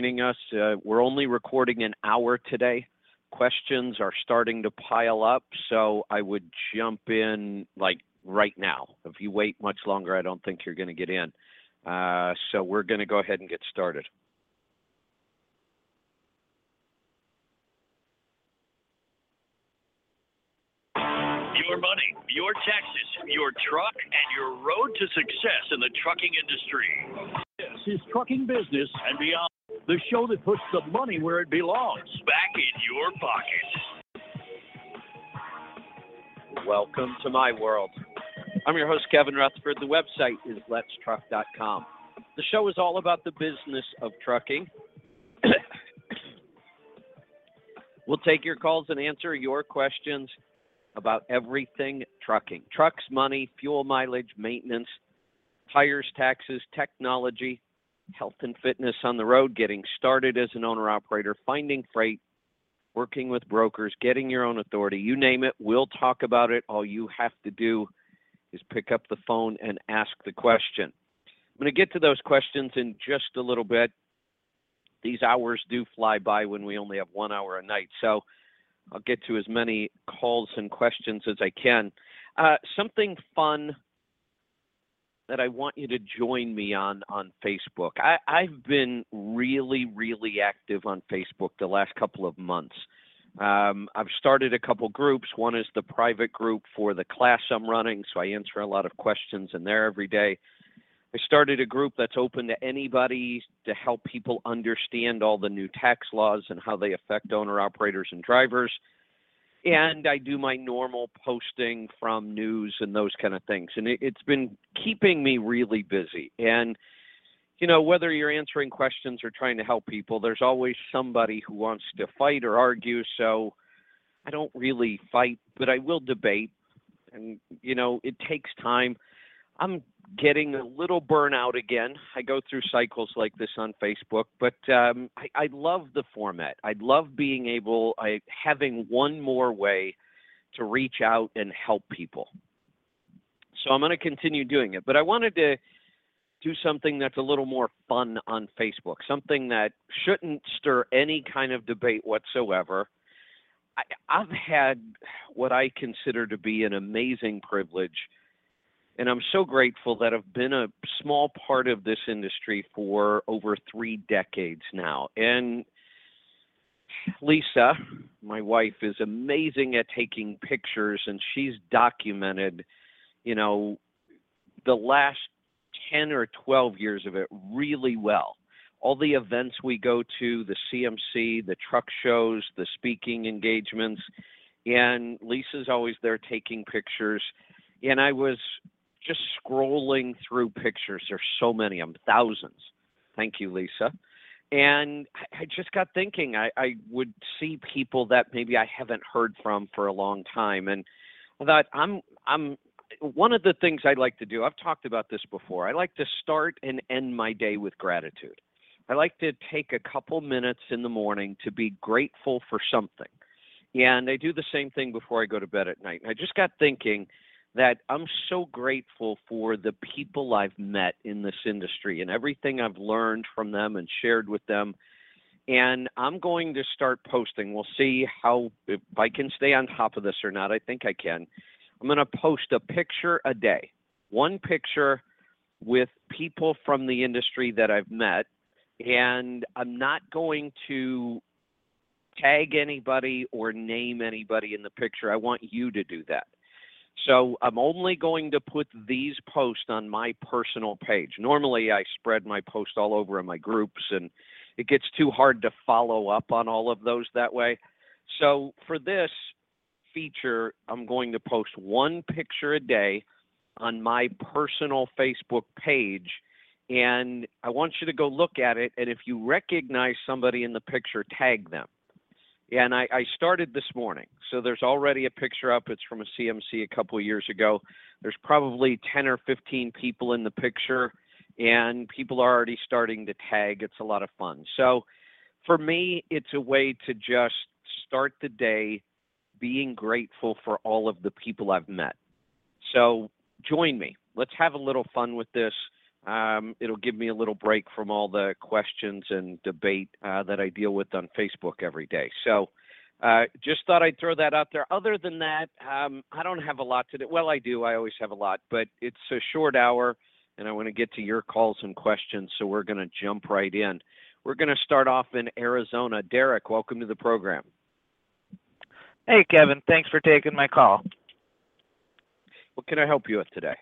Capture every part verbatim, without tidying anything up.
joining us. Uh, we're only recording an hour today. Questions are starting to pile up, so I would jump in like right now. If you wait much longer, I don't think you're going to get in. Uh, so we're going to go ahead and get started. Your money, your taxes, your truck, and your road to success in the trucking industry. This is Trucking Business and Beyond, the show that puts the money where it belongs, back in your pocket. Welcome to my world. I'm your host, Kevin Rutherford. The website is lets truck dot com. The show is all about the business of trucking. We'll take your calls and answer your questions about everything trucking. Trucks, money, fuel mileage, maintenance, tires, taxes, technology, health and fitness on the road, getting started as an owner-operator, finding freight, working with brokers, getting your own authority. You name it, we'll talk about it. All you have to do is pick up the phone and ask the question. I'm going to get to those questions in just a little bit. These hours do fly by when we only have one hour a night. So I'll get to as many calls and questions as I can. Uh, something fun that I want you to join me on on Facebook. I, I've been really, really active on Facebook the last couple of months. Um, I've started a couple groups. One is the private group for the class I'm running, so I answer a lot of questions in there every day. I started a group that's open to anybody to help people understand all the new tax laws and how they affect owner-operators and drivers. And I do my normal posting from news and those kind of things. And it, it's been keeping me really busy. And, you know, whether you're answering questions or trying to help people, there's always somebody who wants to fight or argue. So I don't really fight, but I will debate. And, you know, it takes time. I'm getting a little burnout again. I go through cycles like this on Facebook, but um, I, I love the format. I love being able, I having one more way to reach out and help people. So I'm going to continue doing it, but I wanted to do something that's a little more fun on Facebook, something that shouldn't stir any kind of debate whatsoever. I, I've had what I consider to be an amazing privilege. And I'm so grateful that I've been a small part of this industry for over three decades now. And Lisa, my wife, is amazing at taking pictures, and she's documented, you know, the last ten or twelve years of it really well. All the events we go to, the C M C, the truck shows, the speaking engagements, and Lisa's always there taking pictures. And I was just scrolling through pictures. There's so many of them, thousands. Thank you, Lisa. And I just got thinking, I, I would see people that maybe I haven't heard from for a long time. And I thought, I'm, I'm, one of the things I like to do, I've talked about this before, I like to start and end my day with gratitude. I like to take a couple minutes in the morning to be grateful for something. And I do the same thing before I go to bed at night. And I just got thinking that I'm so grateful for the people I've met in this industry and everything I've learned from them and shared with them. And I'm going to start posting. We'll see how, if I can stay on top of this or not. I think I can. I'm going to post a picture a day, one picture with people from the industry that I've met. And I'm not going to tag anybody or name anybody in the picture. I want you to do that. So I'm only going to put these posts on my personal page. Normally, I spread my post all over in my groups, and it gets too hard to follow up on all of those that way. So for this feature, I'm going to post one picture a day on my personal Facebook page, and I want you to go look at it, and if you recognize somebody in the picture, tag them. And I, I started this morning, so there's already a picture up. It's from a C M C a couple of years ago. There's probably ten or fifteen people in the picture, and people are already starting to tag. It's a lot of fun. So for me, it's a way to just start the day being grateful for all of the people I've met. So join me. Let's have a little fun with this. Um, it'll give me a little break from all the questions and debate uh, that I deal with on Facebook every day. So uh, just thought I'd throw that out there. Other than that, um, I don't have a lot to do. Well, I do. I always have a lot, but it's a short hour, and I want to get to your calls and questions, so we're going to jump right in. We're going to start off in Arizona. Derek, welcome to the program. Hey, Kevin. Thanks for taking my call. What can I help you with today?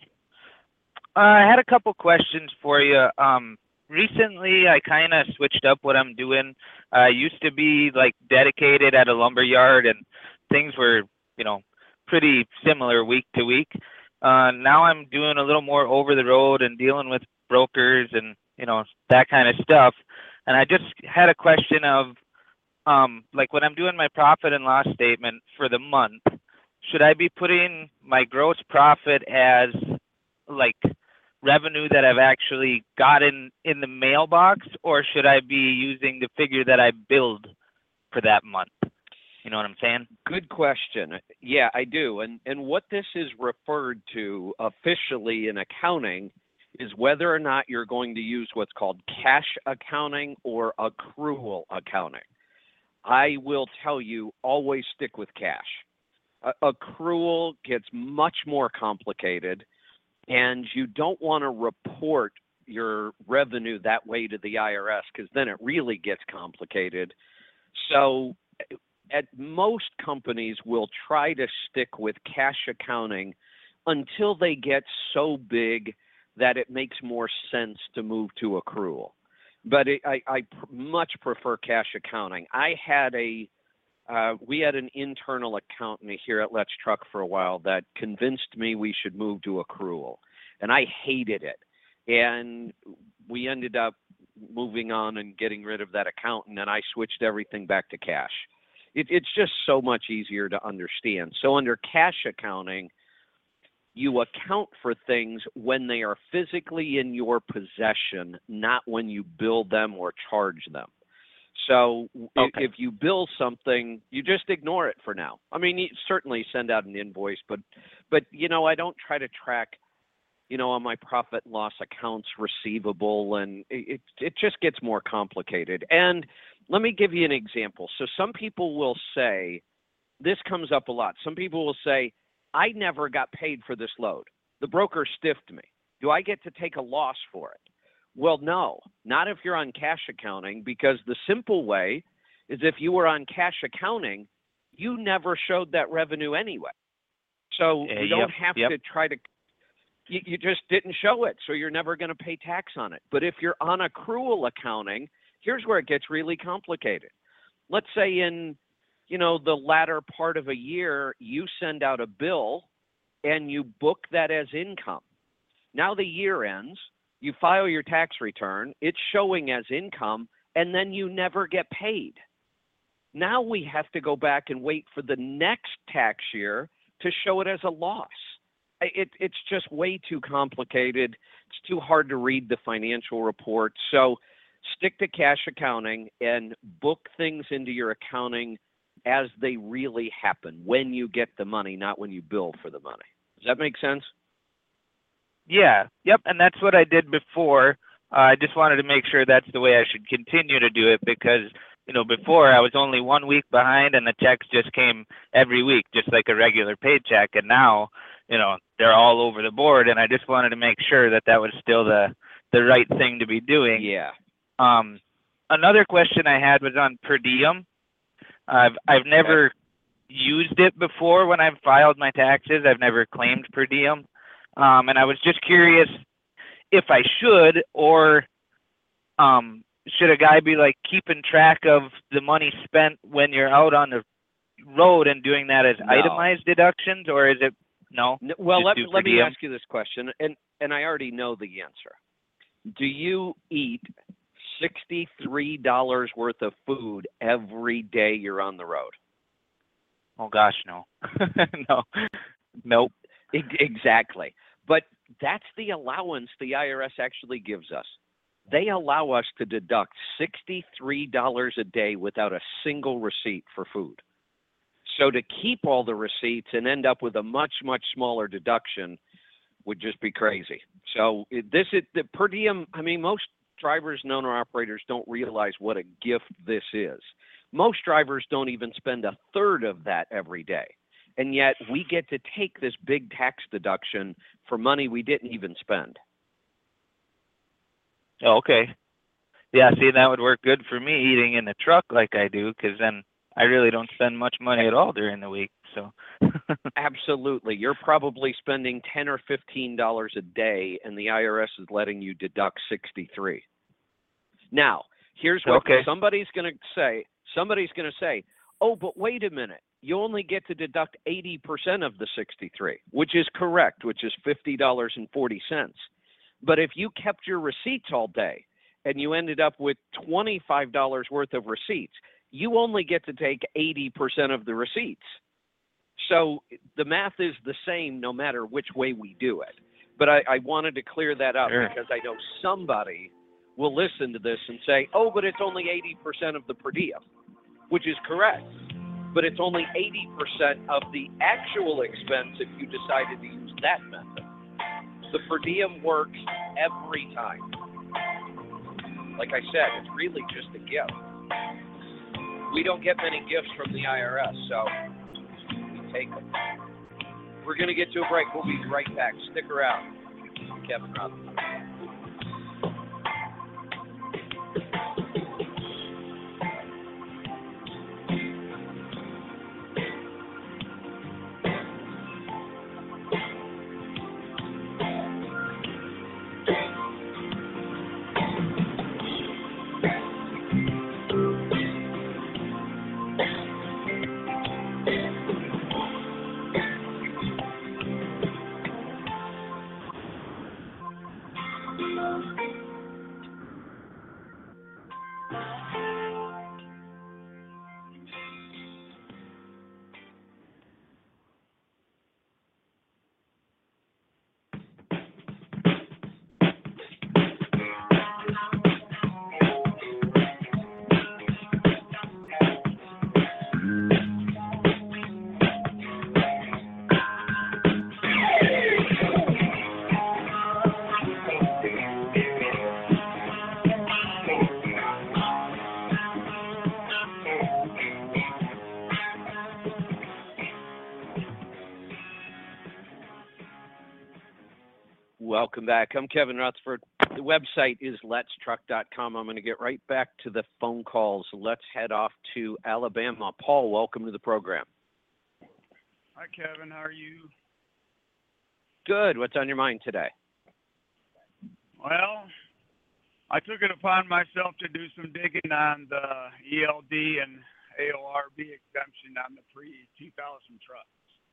Uh, I had a couple questions for you. Um, recently, I kind of switched up what I'm doing. I used to be like dedicated at a lumber yard, and things were, you know, pretty similar week to week. Uh, now I'm doing a little more over the road and dealing with brokers and, you know, that kind of stuff. And I just had a question of, um, like when I'm doing my profit and loss statement for the month, should I be putting my gross profit as like revenue that I've actually gotten in the mailbox, or should I be using the figure that I billed for that month? You know what I'm saying? Good question. Yeah, I do. And and what this is referred to officially in accounting is whether or not you're going to use what's called cash accounting or accrual accounting. I will tell you, always stick with cash. Uh, accrual gets much more complicated, and you don't want to report your revenue that way to the I R S because then it really gets complicated. So at most companies will try to stick with cash accounting until they get so big that it makes more sense to move to accrual. But it, I, I pr- much prefer cash accounting. I had a, uh, we had an internal accountant here at Let's Truck for a while that convinced me we should move to accrual, and I hated it. And we ended up moving on and getting rid of that accountant, and I switched everything back to cash. It, it's just so much easier to understand. So under cash accounting, you account for things when they are physically in your possession, not when you bill them or charge them. So Okay. if you bill something, you just ignore it for now. I mean, you certainly send out an invoice, but, but you know, I don't try to track, you know, on my profit and loss accounts receivable, and it, it just gets more complicated. And let me give you an example. So some people will say, this comes up a lot. Some people will say, I never got paid for this load. The broker stiffed me. Do I get to take a loss for it? Well, no, not if you're on cash accounting, because the simple way is if you were on cash accounting, you never showed that revenue anyway. So Uh, you don't yep, have yep. to try to, you, you just didn't show it, so you're never going to pay tax on it. But if you're on accrual accounting, here's where it gets really complicated. Let's say in, you know, the latter part of a year, you send out a bill and you book that as income. Now the year ends, you file your tax return, it's showing as income, and then you never get paid. Now we have to go back and wait for the next tax year to show it as a loss. It, it's just way too complicated. It's too hard to read the financial report. So stick to cash accounting and book things into your accounting as they really happen, when you get the money, not when you bill for the money. Does that make sense? Yeah, yep, and that's what I did before. Uh, I just wanted to make sure that's the way I should continue to do it because, you know, before I was only one week behind and the checks just came every week, just like a regular paycheck. And now, you know, they're all over the board, and I just wanted to make sure that that was still the, the right thing to be doing. Yeah. Um, another question I had was on per diem. I've I've never okay. used it before when I've filed my taxes. I've never claimed per diem. Um, and I was just curious if I should, or um, should a guy be like keeping track of the money spent when you're out on the road and doing that as no. itemized deductions, or is it no? no well, let, let me diem? ask you this question, and, and I already know the answer. Do you eat sixty-three dollars worth of food every day you're on the road? Oh, gosh, no. no. Nope. Exactly. But that's the allowance the I R S actually gives us. They allow us to deduct sixty-three dollars a day without a single receipt for food. So to keep all the receipts and end up with a much, much smaller deduction, would just be crazy. So this is the per diem. I mean, most drivers and owner operators don't realize what a gift this is. Most drivers don't even spend a third of that every day. And yet we get to take this big tax deduction for money we didn't even spend. Okay. Yeah, see, that would work good for me eating in the truck like I do, because then I really don't spend much money at all during the week. So absolutely. You're probably spending ten or fifteen dollars a day, and the I R S is letting you deduct sixty-three. Now, here's what okay. somebody's going to say. Somebody's going to say, oh, but wait a minute. You only get to deduct eighty percent of the sixty-three, which is correct, which is fifty dollars and forty cents. But if you kept your receipts all day and you ended up with twenty-five dollars worth of receipts, you only get to take eighty percent of the receipts. So the math is the same no matter which way we do it. But I, I wanted to clear that up Sure. because I know somebody will listen to this and say, oh, but it's only eighty percent of the per diem, which is correct. But it's only eighty percent of the actual expense if you decided to use that method. The per diem works every time. Like I said, it's really just a gift. We don't get many gifts from the I R S, so we take them. We're going to get to a break. We'll be right back. Stick around. Kevin Rutherford. Welcome back. I'm Kevin Rutherford. The website is lets truck dot com. I'm going to get right back to the phone calls. Let's head off to Alabama. Paul, welcome to the program. Hi, Kevin. How are you? Good. What's on your mind today? Well, I took it upon myself to do some digging on the E L D and A O R B exemption on the pre two thousand trucks.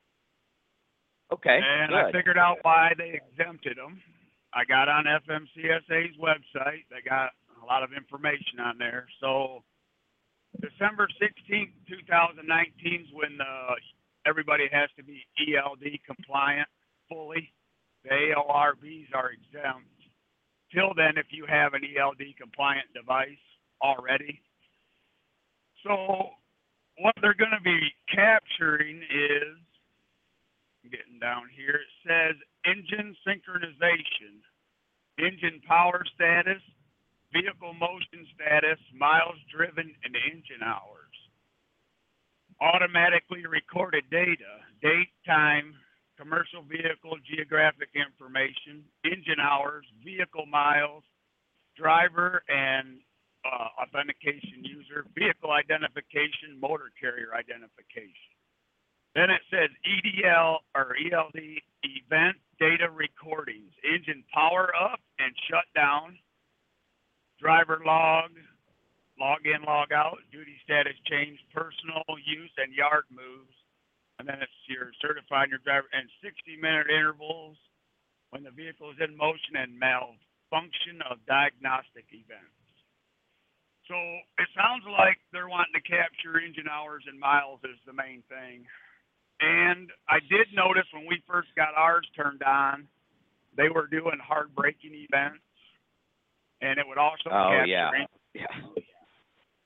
Okay, and good. I figured out why they exempted them. I got on F M C S A's website. They got a lot of information on there. So December sixteenth, twenty nineteen is when the, everybody has to be E L D compliant fully. The A O R Bs are exempt. Till then, if you have an E L D compliant device already. So what they're going to be capturing is, getting down here, it says engine synchronization, engine power status, vehicle motion status, miles driven, and engine hours. Automatically recorded data, date, time, commercial vehicle geographic information, engine hours, vehicle miles, driver and uh, authentication user, vehicle identification, motor carrier identification. Then it says E D L or E L D event data recordings, engine power up and shut down, driver log, log in, log out, duty status change, personal use and yard moves. And then it's your certifying your driver and sixty minute intervals when the vehicle is in motion and malfunction of diagnostic events. So it sounds like they're wanting to capture engine hours and miles as the main thing. And I did notice when we first got ours turned on, they were doing hard braking events, and it would also oh, capture. yeah. engine. Yeah.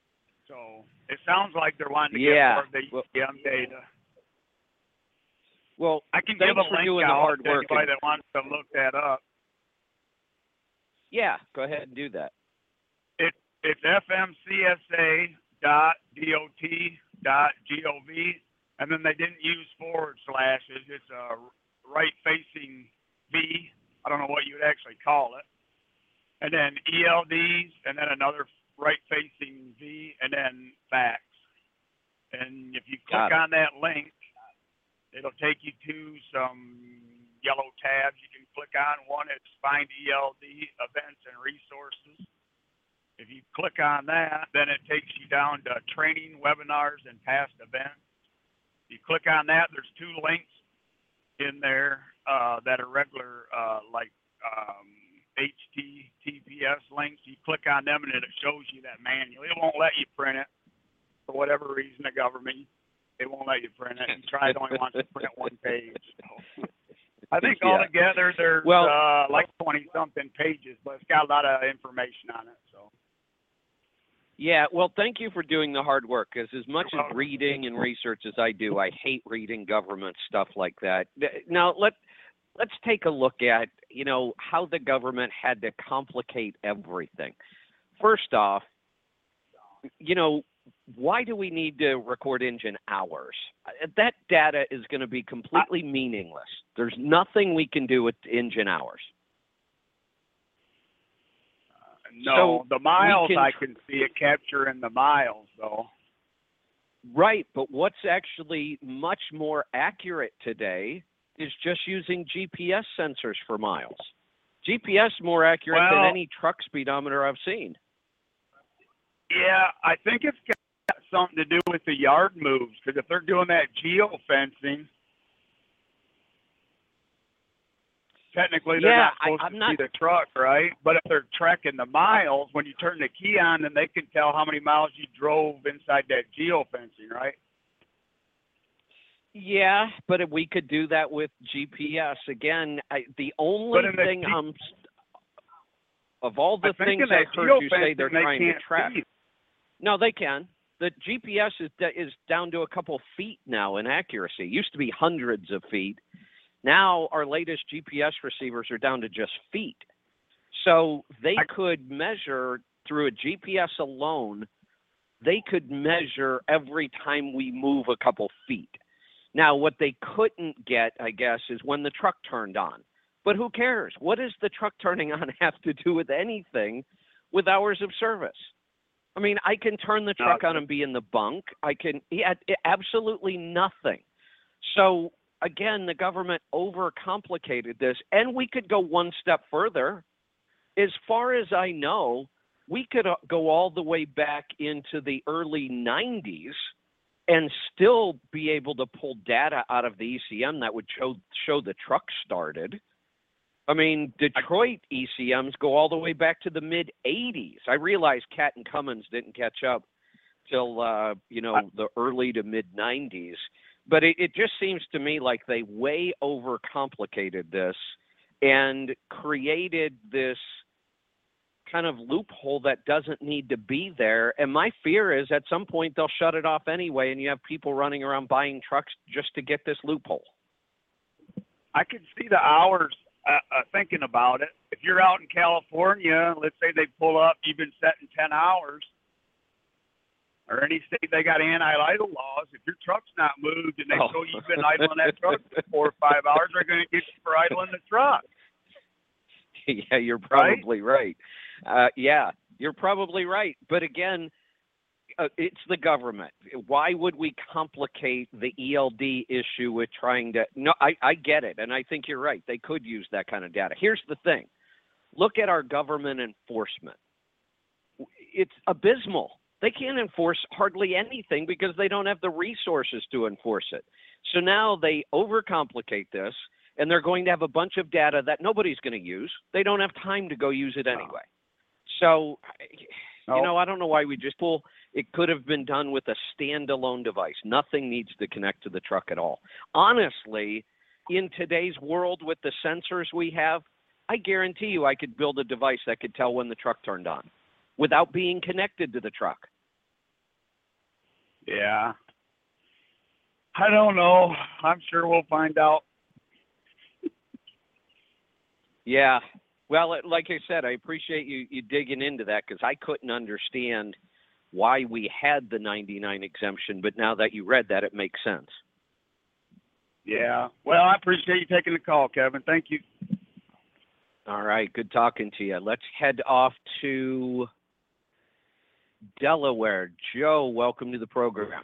So it sounds like they're wanting to yeah. get more of the E M data. Well, I can thanks give a for link doing the out hard to work. anybody And, that wants to look that up. yeah, go ahead and do that. It it's f m c s a dot dot dot gov, and then they didn't use forward slashes. It's a right-facing V. I don't know what you would actually call it. And then E L Ds, and then another right-facing V, and then facts. And if you click on that link, it'll take you to some yellow tabs you can click on. One is Find E L D Events and Resources. If you click on that, then it takes you down to training, webinars, and past events. You click on that, there's two links in there uh, that are regular, uh, like um, H T T P S links. You click on them, and it shows you that manual. It won't let you print it for whatever reason. The government, it won't let you print it. You try it, only wants to print one page. So I think Yeah. altogether there's Well- uh, like twenty something pages, but it's got a lot of information on it. So. Yeah, well, thank you for doing the hard work, because as much You're as welcome. reading and research as I do, I hate reading government stuff like that. Now, let, let's take a look at, you know, how the government had to complicate everything. First off, you know, why do we need to record engine hours? That data is going to be completely meaningless. There's nothing we can do with engine hours. No, So the miles can- I can see it capturing the miles though. Right, but what's actually much more accurate today is just using G P S sensors for miles. G P S more accurate Well- than any truck speedometer I've seen. Yeah, I think it's got something to do with the yard moves, because if they're doing that geofencing, technically they're Yeah, not I- supposed I'm to not- see the truck, right? But if they're tracking the miles, when you turn the key on, then they can tell how many miles you drove inside that geofencing, right? Yeah, but if we could do that with G P S. Again, I, the only But in the thing G- I'm of all the I think things in that I've heard you say geofencing, they're they trying to can't track. see. No, they can. The G P S is is down to a couple feet now in accuracy. It used to be hundreds of feet. Now our latest G P S receivers are down to just feet. So they I- could measure through a G P S alone, they could measure every time we move a couple feet. Now, what they couldn't get, I guess, is when the truck turned on. But who cares? What does the truck turning on have to do with anything with hours of service? I mean, I can turn the truck on and be in the bunk. I can, yeah, absolutely nothing. So, again, the government overcomplicated this. And we could go one step further. As far as I know, we could uh, go all the way back into the early nineties and still be able to pull data out of the E C M that would show show the truck started. I mean, Detroit E C Ms go all the way back to the mid eighties. I realize Cat and Cummins didn't catch up till uh, you know the early to mid nineties, but it, it just seems to me like they way overcomplicated this and created this kind of loophole that doesn't need to be there. And my fear is at some point they'll shut it off anyway, and you have people running around buying trucks just to get this loophole. I could see the hours uh, uh, thinking about it. If you're out in California, let's say they pull up, you've been setting ten hours, or any state they got anti-idle laws. If your truck's not moved and they Oh. show you've been idling that truck for four or five hours, they're going to get you for idling the truck. Yeah, you're probably right. right. Uh, yeah, you're probably right. But again, uh, it's the government. Why would we complicate the E L D issue with trying to? No, I, I get it, and I think you're right. They could use that kind of data. Here's the thing: look at our government enforcement. It's abysmal. They can't enforce hardly anything because they don't have the resources to enforce it. So now they overcomplicate this, and they're going to have a bunch of data that nobody's going to use. They don't have time to go use it anyway. So, you know, I don't know why we just pull. It could have been done with a standalone device. Nothing needs to connect to the truck at all. Honestly, in today's world with the sensors we have, I guarantee you I could build a device that could tell when the truck turned on without being connected to the truck. Yeah. I don't know. I'm sure we'll find out. Yeah. Well, it- like I said, I appreciate you, you digging into that because I couldn't understand why we had the ninety-nine exemption, but now that you read that, it makes sense. Yeah. Well, I appreciate you taking the call, Kevin. Thank you. All right. Good talking to you. Let's head off to Delaware. Joe, welcome to the program.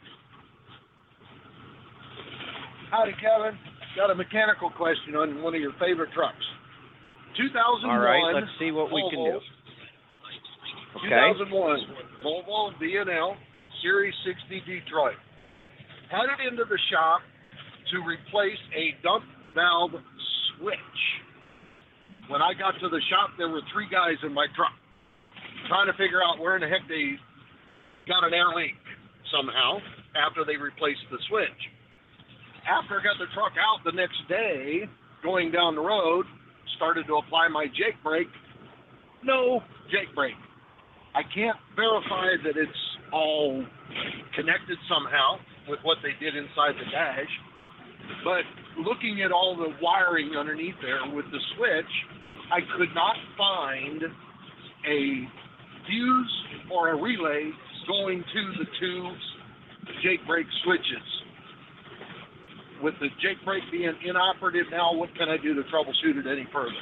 Howdy, Kevin. Got a mechanical question on one of your favorite trucks. two thousand one. All right, let's see what we Volvo, can do. two Okay. thousand one Volvo B and L Series sixty Detroit. Had it into the shop to replace a dump valve switch. When I got to the shop, there were three guys in my truck trying to figure out where in the heck they got an air leak somehow after they replaced the switch. After I got the truck out the next day, going down the road, started to apply my Jake brake. No Jake brake. I can't verify that it's all connected somehow with what they did inside the dash, but looking at all the wiring underneath there with the switch, I could not find a fuse or a relay going to the two Jake brake switches. With the Jake brake being inoperative now, what can I do to troubleshoot it any further?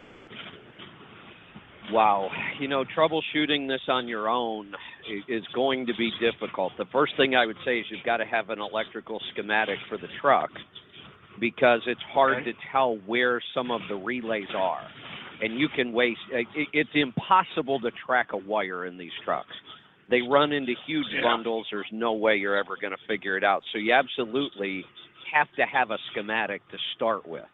Wow. You know, troubleshooting this on your own is going to be difficult. The first thing I would say is you've got to have an electrical schematic for the truck because it's hard Okay. to tell where some of the relays are. And you can waste, it's impossible to track a wire in these trucks. They run into huge Yeah. bundles. There's no way you're ever going to figure it out. So you absolutely have to have a schematic to start with.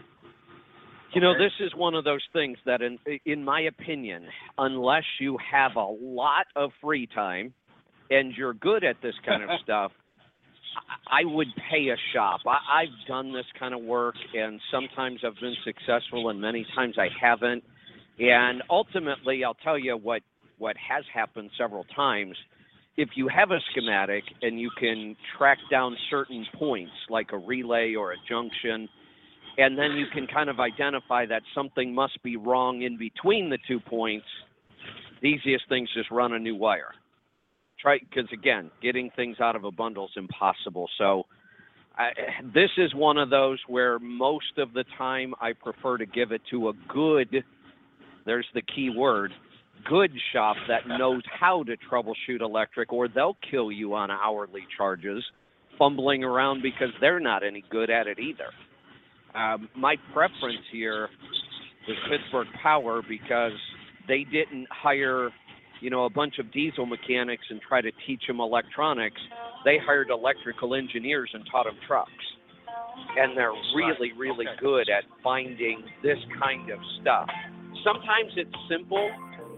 You know, Okay. this is one of those things that, in, in my opinion, unless you have a lot of free time and you're good at this kind of stuff, I I would pay a shop. I, I've done this kind of work, and sometimes I've been successful, and many times I haven't. And ultimately, I'll tell you what, what has happened several times. If you have a schematic and you can track down certain points, like a relay or a junction, and then you can kind of identify that something must be wrong in between the two points, the easiest thing is just run a new wire. Try, because again, getting things out of a bundle is impossible. So I, this is one of those where most of the time I prefer to give it to a good, there's the key word, good shop that knows how to troubleshoot electric, or they'll kill you on hourly charges fumbling around because they're not any good at it either. Um, my preference here is Pittsburgh Power because they didn't hire, you know, a bunch of diesel mechanics and try to teach them electronics. They hired electrical engineers and taught them trucks. And they're really, really Okay. good at finding this kind of stuff. Sometimes it's simple,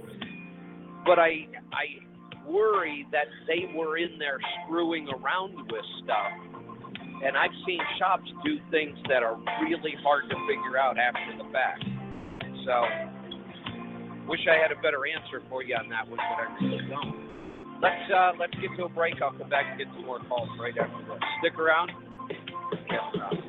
but I I worry that they were in there screwing around with stuff. And I've seen shops do things that are really hard to figure out after the fact. So, wish I had a better answer for you on that one, but I really don't. Let's uh, let's get to a break. I'll come back and get some more calls right after this. Stick around. Kevin Ross.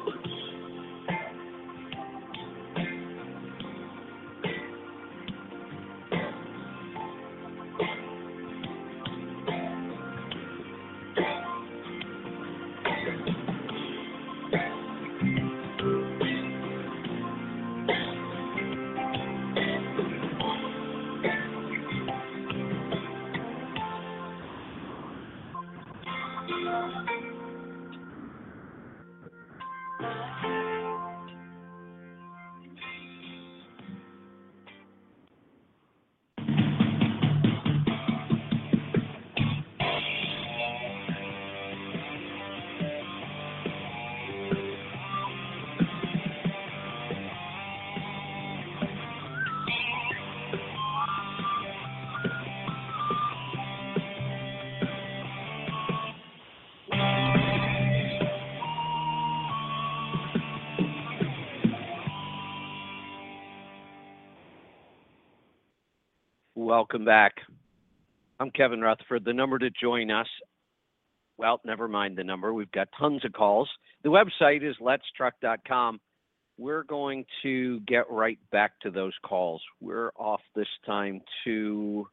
Welcome back. I'm Kevin Rutherford. The number to join us, well, never mind the number. We've got tons of calls. The website is lets truck dot com. We're going to get right back to those calls. We're off this time to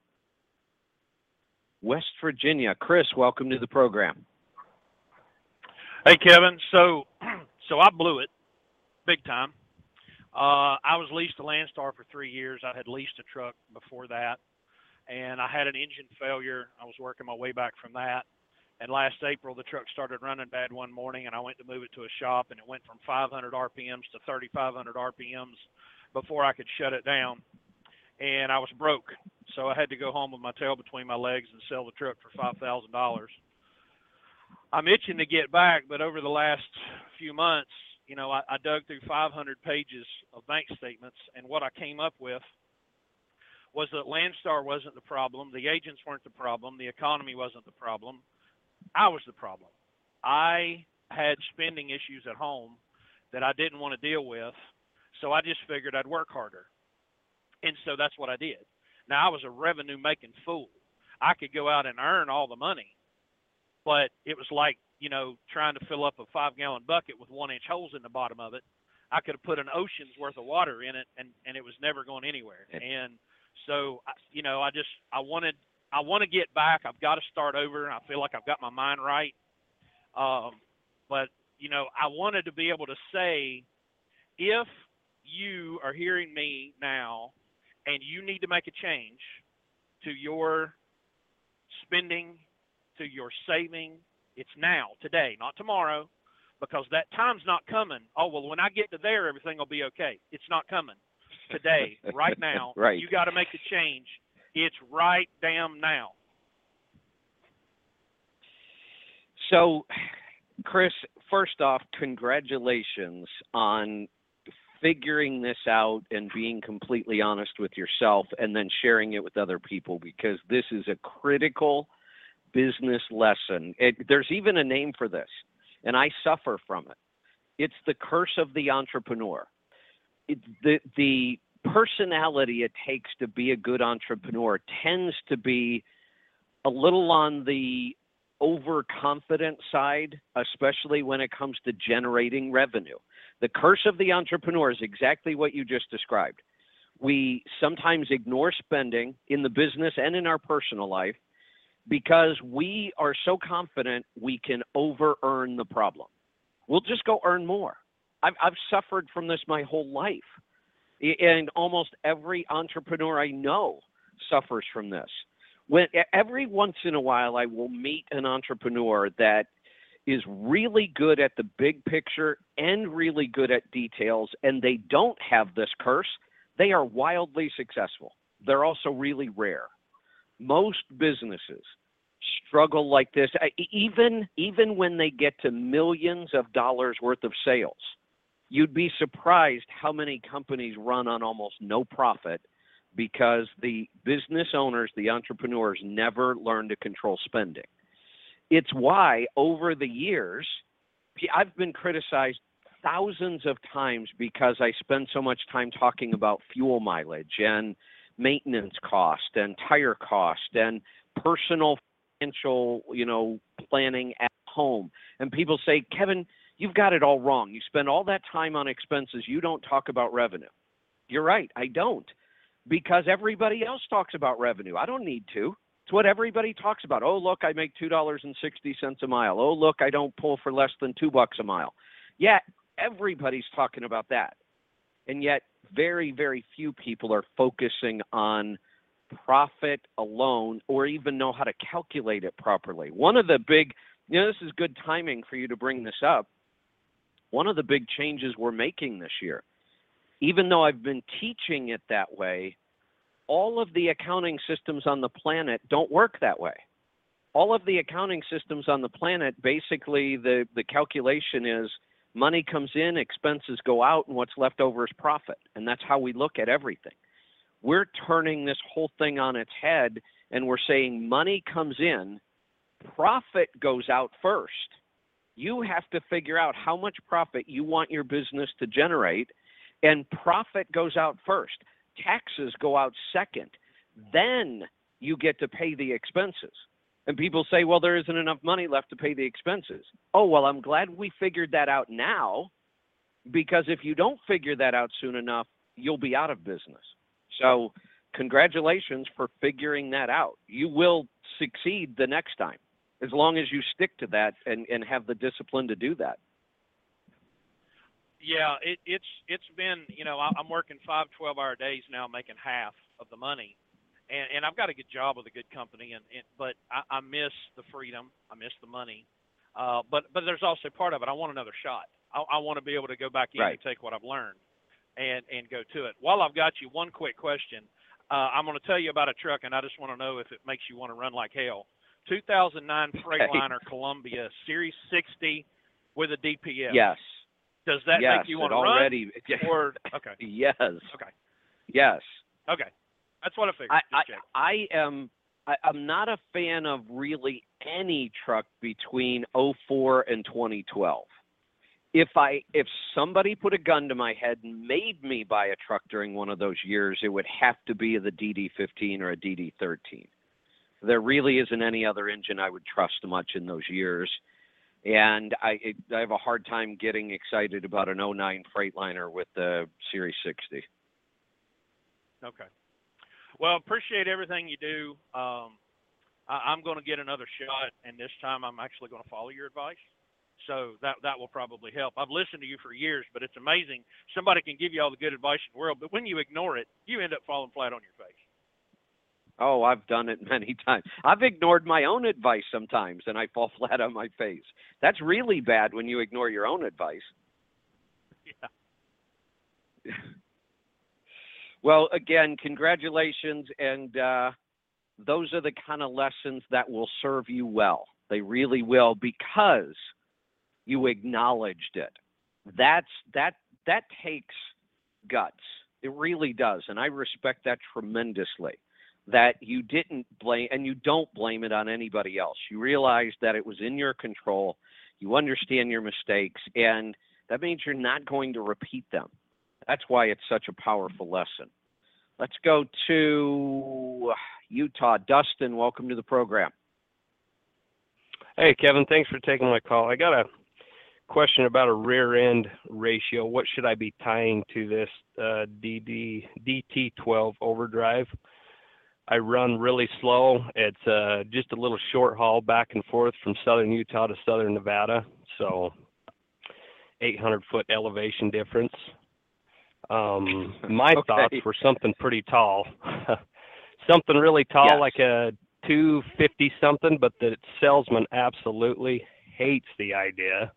West Virginia. Chris, welcome to the program. Hey, Kevin. So, so I blew it big time. Uh, I was leased to Landstar for three years. I had leased a truck before that, and I had an engine failure. I was working my way back from that. And last April, the truck started running bad one morning, and I went to move it to a shop, and it went from five hundred R P Ms to thirty-five hundred R P Ms before I could shut it down. And I was broke, so I had to go home with my tail between my legs and sell the truck for five thousand dollars. I'm itching to get back, but over the last few months, you know, I, I dug through five hundred pages of bank statements, and what I came up with was that Landstar wasn't the problem, the agents weren't the problem, the economy wasn't the problem. I was the problem. I had spending issues at home that I didn't want to deal with, so I just figured I'd work harder. And so that's what I did. Now, I was a revenue-making fool. I could go out and earn all the money, but it was like, you know, trying to fill up a five-gallon bucket with one-inch holes in the bottom of it. I could have put an ocean's worth of water in it, and, and it was never going anywhere. And so, you know, I just I wanted – I want to get back. I've got to start over, and I feel like I've got my mind right. Um, but, you know, I wanted to be able to say, if you are hearing me now and you need to make a change to your spending, to your saving, it's now, today, not tomorrow, because that time's not coming. Oh, well, when I get to there, everything will be okay. It's not coming. Today, right now, right. You got to make a change. It's right damn now. So, Chris, first off, congratulations on figuring this out and being completely honest with yourself and then sharing it with other people, because this is a critical business lesson. It, there's even a name for this, and I suffer from it. It's the curse of the entrepreneur. It, the the personality it takes to be a good entrepreneur tends to be a little on the overconfident side, especially when it comes to generating revenue. The curse of the entrepreneur is exactly what you just described. We sometimes ignore spending in the business and in our personal life because we are so confident we can over-earn the problem. We'll just go earn more. I've, I've suffered from this my whole life. And almost every entrepreneur I know suffers from this. When every once in a while, I will meet an entrepreneur that is really good at the big picture and really good at details, and they don't have this curse. They are wildly successful. They're also really rare. Most businesses struggle like this, even, even when they get to millions of dollars worth of sales. You'd be surprised how many companies run on almost no profit because the business owners, the entrepreneurs, never learn to control spending. It's why over the years, I've been criticized thousands of times because I spend so much time talking about fuel mileage and maintenance cost and tire cost and personal financial, you know, planning at home. And people say, Kevin, you've got it all wrong. You spend all that time on expenses. You don't talk about revenue. You're right. I don't, because everybody else talks about revenue. I don't need to. It's what everybody talks about. Oh, look, I make two dollars and sixty cents a mile. Oh, look, I don't pull for less than two bucks a mile. Yeah, everybody's talking about that. And yet very, very few people are focusing on profit alone or even know how to calculate it properly. One of the big, you know, this is good timing for you to bring this up. One of the big changes we're making this year, even though I've been teaching it that way, all of the accounting systems on the planet don't work that way. All of the accounting systems on the planet, basically the, the calculation is money comes in, expenses go out, and what's left over is profit. And that's how we look at everything. We're turning this whole thing on its head, and we're saying money comes in, profit goes out first. You have to figure out how much profit you want your business to generate, and profit goes out first. Taxes go out second. Then you get to pay the expenses. And people say, well, there isn't enough money left to pay the expenses. Oh, well, I'm glad we figured that out now, because if you don't figure that out soon enough, you'll be out of business. So congratulations for figuring that out. You will succeed the next time, as long as you stick to that and, and have the discipline to do that. Yeah, it, it's it's been, you know, I'm working five twelve-hour days now, making half of the money. And, and I've got a good job with a good company, and, and but I, I miss the freedom. I miss the money. Uh, but, but there's also part of it. I want another shot. I, I want to be able to go back in right. and take what I've learned and, and go to it. While I've got you, one quick question. Uh, I'm going to tell you about a truck, and I just want to know if it makes you want to run like hell. two thousand nine Freightliner Columbia Series sixty with a D P F. Yes. Does that yes, make you want to already, run? Or, okay. Yes. Okay. Yes. Okay. That's what I figured. I, I, I am I, I'm not a fan of really any truck between oh four and twenty twelve. If I if somebody put a gun to my head and made me buy a truck during one of those years, it would have to be the D D fifteen or a D D thirteen. There really isn't any other engine I would trust much in those years. And I, it, I have a hard time getting excited about an oh nine Freightliner with the Series sixty. Okay. Well, appreciate everything you do. Um, I, I'm going to get another shot, and this time I'm actually going to follow your advice. So that that will probably help. I've listened to you for years, but it's amazing. Somebody can give you all the good advice in the world, but when you ignore it, you end up falling flat on your face. Oh, I've done it many times. I've ignored my own advice sometimes, and I fall flat on my face. That's really bad when you ignore your own advice. Yeah. Well, again, congratulations, and uh, those are the kind of lessons that will serve you well. They really will, because you acknowledged it. That's that that takes guts. It really does, and I respect that tremendously. That you didn't blame, and you don't blame it on anybody else. You realize that it was in your control. You understand your mistakes, and that means you're not going to repeat them. That's why it's such a powerful lesson. Let's go to Utah. Dustin, welcome to the program. Hey, Kevin, thanks for taking my call. I got a question about a rear end ratio. What should I be tying to this uh, D D D T twelve overdrive? I run really slow. It's uh, just a little short haul back and forth from southern Utah to southern Nevada, so eight hundred foot elevation difference. Um, my okay. thoughts were something pretty tall, something really tall, yes. like a two fifty something, but the salesman absolutely hates the idea.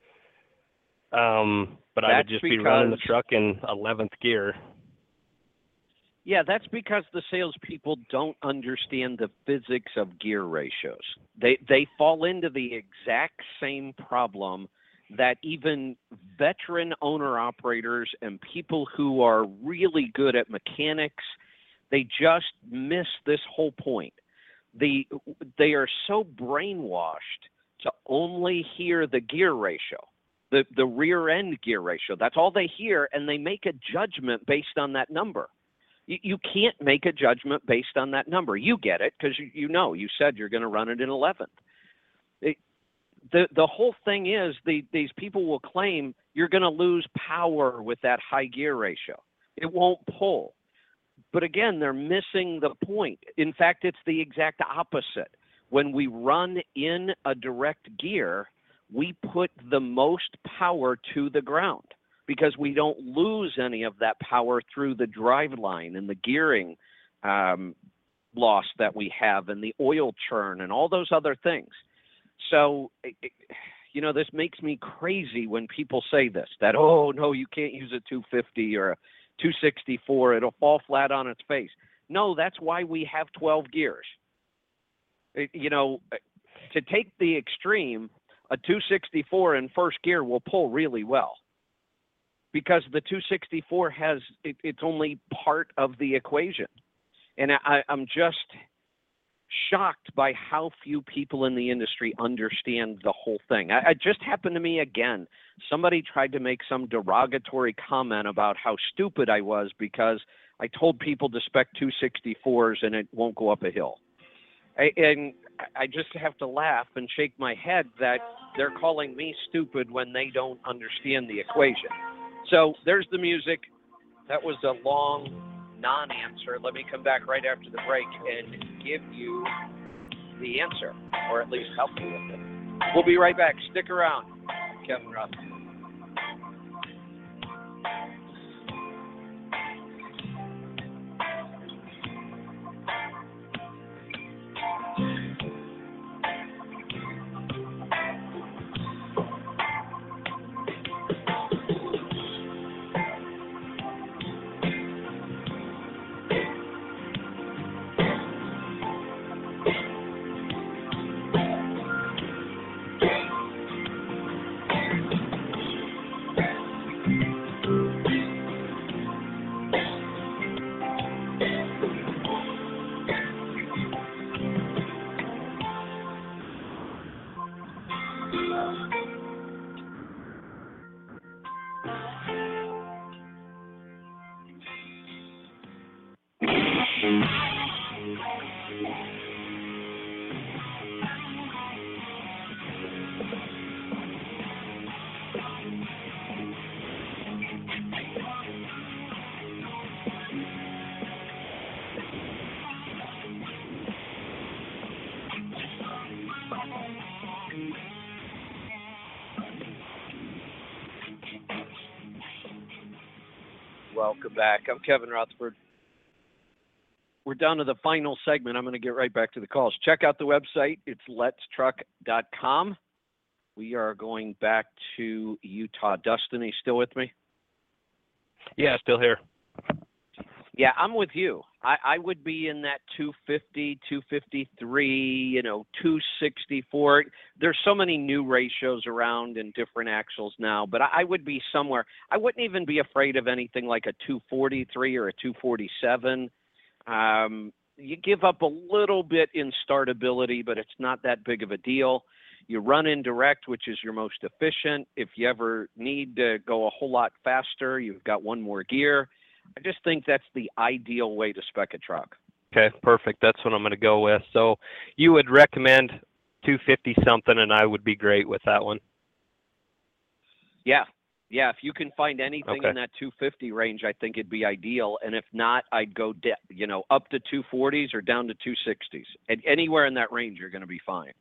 Um, but That's I would just because... be running the truck in eleventh gear. Yeah, that's because the salespeople don't understand the physics of gear ratios. They they fall into the exact same problem that even veteran owner-operators and people who are really good at mechanics, they just miss this whole point. The, they are so brainwashed to only hear the gear ratio, the, the rear-end gear ratio. That's all they hear, and they make a judgment based on that number. You, you can't make a judgment based on that number. You get it because you, you know, you said you're going to run it in eleventh. It, the, the whole thing is the, these people will claim you're going to lose power with that high gear ratio. It won't pull. But again, they're missing the point. In fact, it's the exact opposite. When we run in a direct gear, we put the most power to the ground because we don't lose any of that power through the drive line and the gearing um, loss that we have and the oil churn and all those other things. So, it, you know, this makes me crazy when people say this, that, oh, no, you can't use a two fifty or a two sixty-four, it'll fall flat on its face. No, that's why we have twelve gears. It, you know, to take the extreme, a two sixty-four in first gear will pull really well because the two sixty-four has, it, it's only part of the equation. And I, I'm just shocked by how few people in the industry understand the whole thing. I, it just happened to me again. Somebody tried to make some derogatory comment about how stupid I was because I told people to spec two sixty-fours and it won't go up a hill. I, and I just have to laugh and shake my head that they're calling me stupid when they don't understand the equation. So there's the music. That was a long non-answer. Let me come back right after the break and give you the answer, or at least help you with it. We'll be right back. Stick around. Kevin Roth. Welcome back. I'm Kevin Rutherford. We're down to the final segment. I'm going to get right back to the calls. Check out the website. It's lets truck dot com. We are going back to Utah. Dustin, are you still with me? Yeah, still here. Yeah, I'm with you. I, I would be in that two fifty, two fifty-three, you know, two sixty-four. There's so many new ratios around and different axles now, but I, I would be somewhere. I wouldn't even be afraid of anything like a two forty-three or a two forty-seven. Um, you give up a little bit in startability, but it's not that big of a deal. You run in direct, which is your most efficient. If you ever need to go a whole lot faster, you've got one more gear. I just think that's the ideal way to spec a truck. Okay, perfect. That's what I'm going to go with. So you would recommend two fifty something, and I would be great with that one. Yeah. Yeah, if you can find anything okay. in that two fifty range, I think it'd be ideal. And if not, I'd go, de- you know, up to two forties or down to two sixties. And anywhere in that range, you're going to be fine.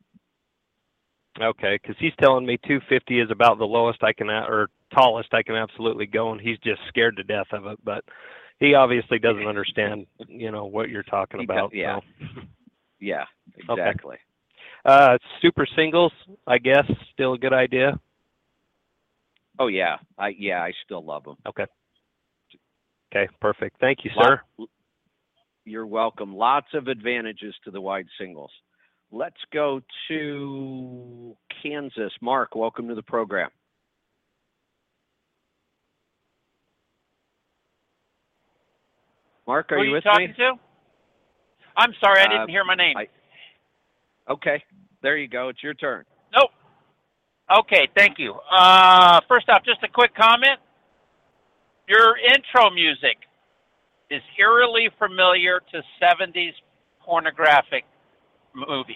Okay, because he's telling me two fifty is about the lowest I can, or tallest I can absolutely go, and he's just scared to death of it. But he obviously doesn't understand, you know, what you're talking He about. does, yeah. So. Yeah, exactly. Okay. Uh, super singles, I guess, still a good idea. Oh yeah, I yeah, I still love them. Okay. Okay, perfect. Thank you, Lot, sir. You're welcome. Lots of advantages to the wide singles. Let's go to Kansas. Mark, welcome to the program. Mark, are Who you, are you with talking me? to? I'm sorry, I Uh, didn't hear my name. I, okay, there you go. It's your turn. Nope. Okay, thank you. Uh, first off, just a quick comment. Your intro music is eerily familiar to seventies pornographic movies.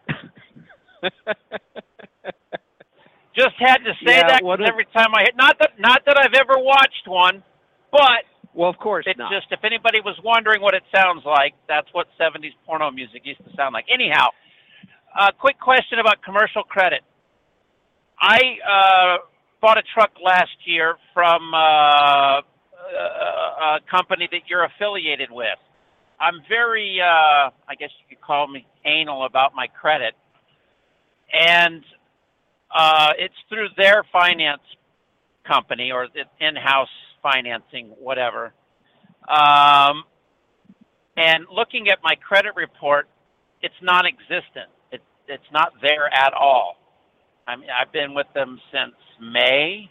Just had to say yeah, that what because a, every time I hit, not that not that I've ever watched one, but well, of course it's not. just if anybody was wondering what it sounds like, that's what seventies porno music used to sound like. Anyhow, a uh, quick question about commercial credit. I uh, bought a truck last year from uh, a company that you're affiliated with. I'm very, uh, I guess you could call me anal about my credit. And uh, it's through their finance company or in-house financing, whatever. Um, and looking at my credit report, it's non-existent. It, it's not there at all. I mean, I've been with them since May,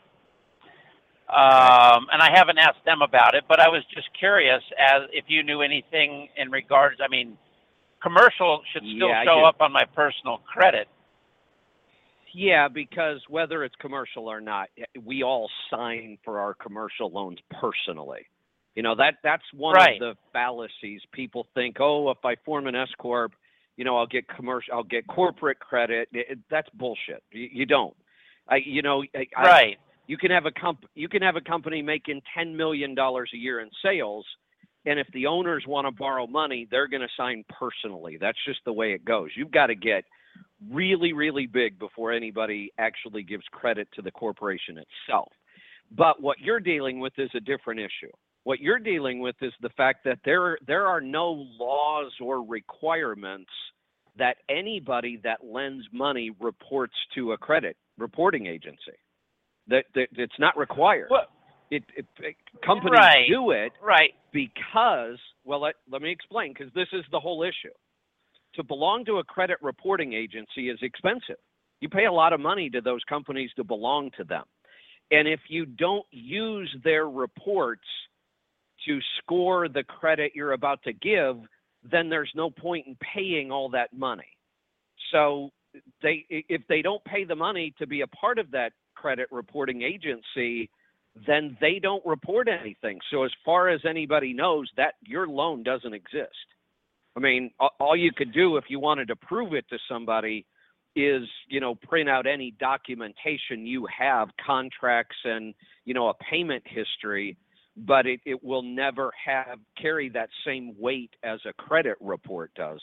um, and I haven't asked them about it, but I was just curious as if you knew anything in regards, I mean, commercial should still yeah, show up on my personal credit. Yeah, because whether it's commercial or not, we all sign for our commercial loans personally. You know, that that's one right. of the fallacies. People think, oh, if I form an S-Corp, you know, I'll get commercial, I'll get corporate credit. It, it, that's bullshit. You, you don't. I, you know, I, Right. I, you can have a comp, you can have a company making ten million dollars a year in sales, and if the owners want to borrow money, they're going to sign personally. That's just the way it goes. You've got to get really, really big before anybody actually gives credit to the corporation itself. But what you're dealing with is a different issue. What you're dealing with is the fact that there, there are no laws or requirements that anybody that lends money reports to a credit reporting agency. That, that it's not required. Well, it, it, it companies right, do it right. because, well, let, let me explain, because this is the whole issue. To belong to a credit reporting agency is expensive. You pay a lot of money to those companies to belong to them. And if you don't use their reports to score the credit you're about to give, then there's no point in paying all that money. So they, if they don't pay the money to be a part of that credit reporting agency, then they don't report anything. So as far as anybody knows, that your loan doesn't exist. I mean, all you could do if you wanted to prove it to somebody is, you know, print out any documentation you have, contracts and, you know, a payment history, but it, it will never have carry that same weight as a credit report does.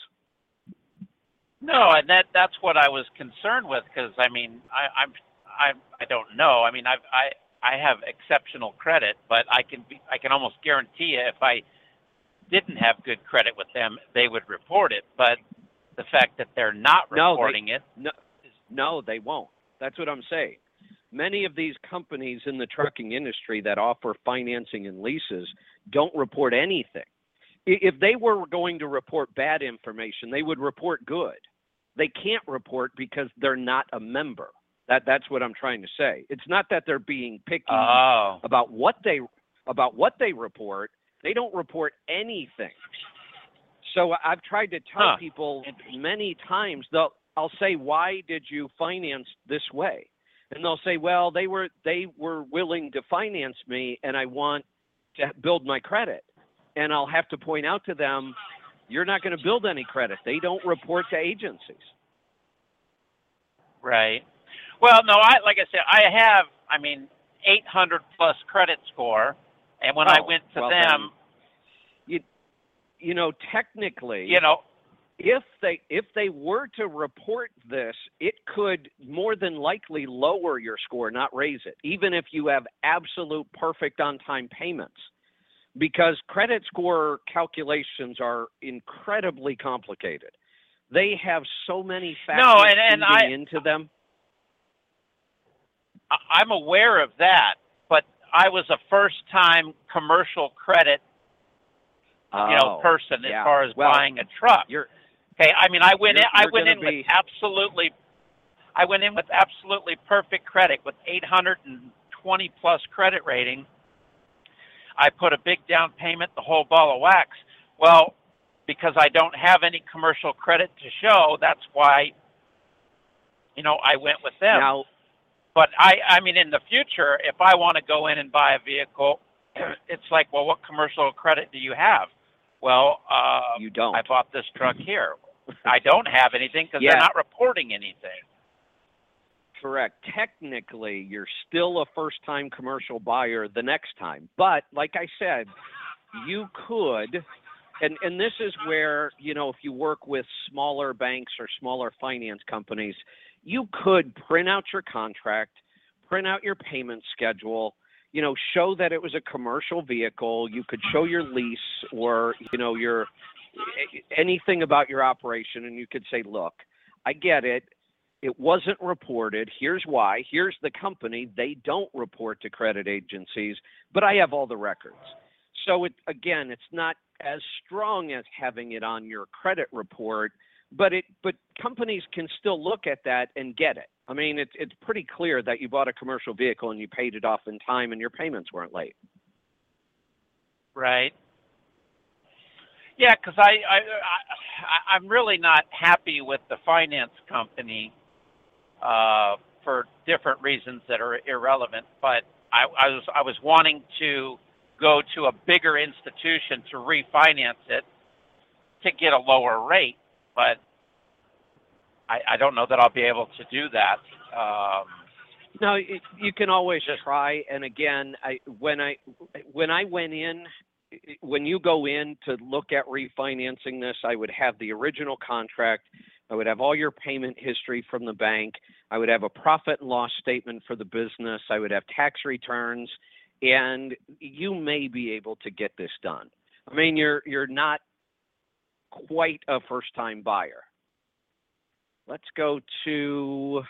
No, and that that's what I was concerned with, because I mean, I, I'm I I don't know. I mean, I I I have exceptional credit, but I can be I can almost guarantee you if I didn't have good credit with them, they would report it. But the fact that they're not reporting no, they, it, no, no, they won't. That's what I'm saying. Many of these companies in the trucking industry that offer financing and leases don't report anything. If they were going to report bad information, they would report good. They can't report because they're not a member. That that's what I'm trying to say. It's not that they're being picky oh. about what they about what they report. They don't report anything. So I've tried to tell huh. people many times, they'll, I'll say, why did you finance this way? And they'll say, well, they were they were willing to finance me, and I want to build my credit. And I'll have to point out to them, you're not going to build any credit. They don't report to agencies. Right. Well, no, I like I said, I have, I mean, eight hundred plus credit score, and when oh, I went to well them, you, you know, technically, you know, if they if they were to report this, it could more than likely lower your score, not raise it, even if you have absolute perfect on-time payments. Because credit score calculations are incredibly complicated. They have so many factors no, and, and feeding I, into them. I'm aware of that, but I was a first-time commercial credit, oh, you know, person yeah. as far as well, buying a truck. You're, okay, I mean, I went you're, in. I you're went in be... with absolutely. I went in with absolutely perfect credit with eight hundred twenty plus credit rating. I put a big down payment, the whole ball of wax. Well, because I don't have any commercial credit to show, that's why, you know, I went with them. Now, but I, I mean, in the future, if I want to go in and buy a vehicle, it's like, well, what commercial credit do you have? Well, uh, you don't. I bought this truck here. I don't have anything because yeah. they're not reporting anything. Correct. Technically, you're still a first-time commercial buyer the next time. But like I said, you could, and, and this is where, you know, if you work with smaller banks or smaller finance companies, you could print out your contract, print out your payment schedule, you know, show that it was a commercial vehicle. You could show your lease or, you know, your anything about your operation, and you could say, look, I get it. It wasn't reported. Here's why. Here's the company. They don't report to credit agencies, but I have all the records. So, it, again, it's not as strong as having it on your credit report, but it but companies can still look at that and get it. I mean, it's it's pretty clear that you bought a commercial vehicle and you paid it off in time and your payments weren't late. Right. Yeah, because I, I, I, I'm really not happy with the finance company uh, for different reasons that are irrelevant. But I, I was I was wanting to go to a bigger institution to refinance it to get a lower rate. But I, I don't know that I'll be able to do that. Um, No, it, you can always try. And again, I when I when I went in, when you go in to look at refinancing this, I would have the original contract. I would have all your payment history from the bank. I would have a profit and loss statement for the business. I would have tax returns, and you may be able to get this done. I mean, you're you're not quite a first-time buyer. Let's go to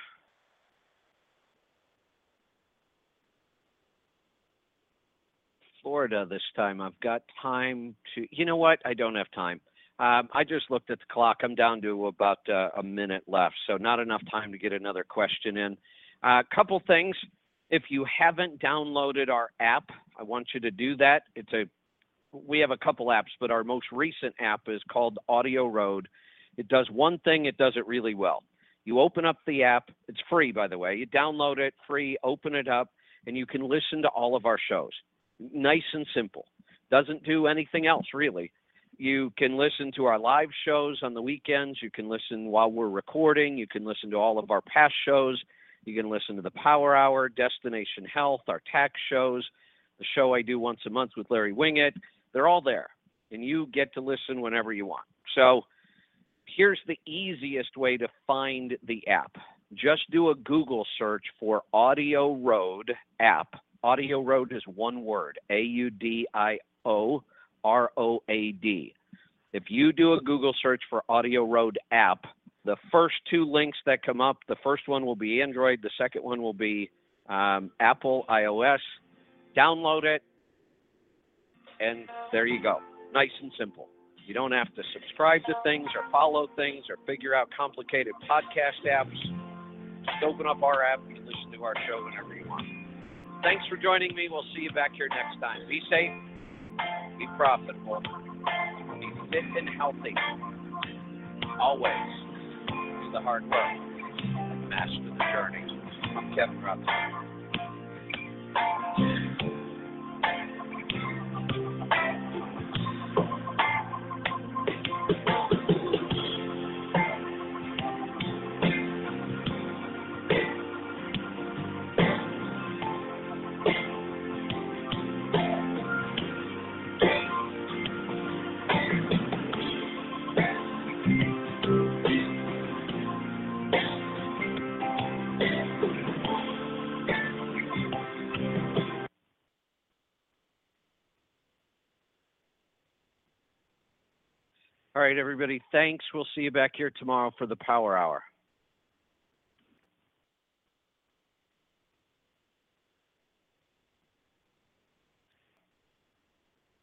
Florida this time. I've got time to, you know what? I don't have time. Um, I just looked at the clock. I'm down to about uh, a minute left, so not enough time to get another question in. A uh, couple things. If you haven't downloaded our app, I want you to do that. It's a we have a couple apps, but our most recent app is called Audio Road. It does one thing. It does it really well. You open up the app. It's free, by the way. You download it, free, open it up, and you can listen to all of our shows. Nice and simple. Doesn't do anything else, really. You can listen to our live shows on the weekends. You can listen while we're recording. You can listen to all of our past shows. You can listen to the Power Hour, Destination Health, our tax shows, the show I do once a month with Larry Wingett. They're all there, and you get to listen whenever you want. So here's the easiest way to find the app. Just do a Google search for Audio Road app. Audio Road is one word, A U D I O R O A D. If you do a Google search for Audio Road app, the first two links that come up, the first one will be Android, the second one will be um, Apple, iOS. Download it, and there you go. Nice and simple. You don't have to subscribe to things or follow things or figure out complicated podcast apps. Just open up our app and listen to our show whenever you want. Thanks for joining me. We'll see you back here next time. Be safe, be profitable, be fit and healthy. Always. It's the hard work and master the journey. I'm Kevin Robinson. All right, everybody, thanks. We'll see you back here tomorrow for the Power Hour.